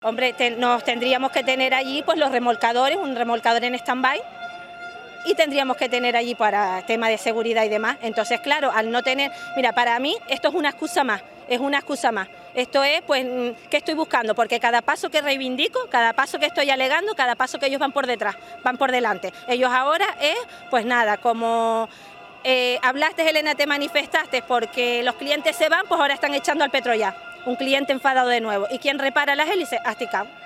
Hombre, nos tendríamos que tener allí pues los remolcadores, un remolcador en stand-by, y tendríamos que tener allí para tema de seguridad y demás. Entonces, claro, al no tener... Mira, para mí esto es una excusa más, es una excusa más. Esto es, pues, ¿qué estoy buscando? Porque cada paso que reivindico, cada paso que estoy alegando, cada paso que ellos van por detrás, van por delante. Ellos ahora es, pues nada, como... hablaste, Elena, te manifestaste porque los clientes se van, pues ahora están echando al Petroya. Un cliente enfadado de nuevo. ¿Y quién repara las hélices? Asticao.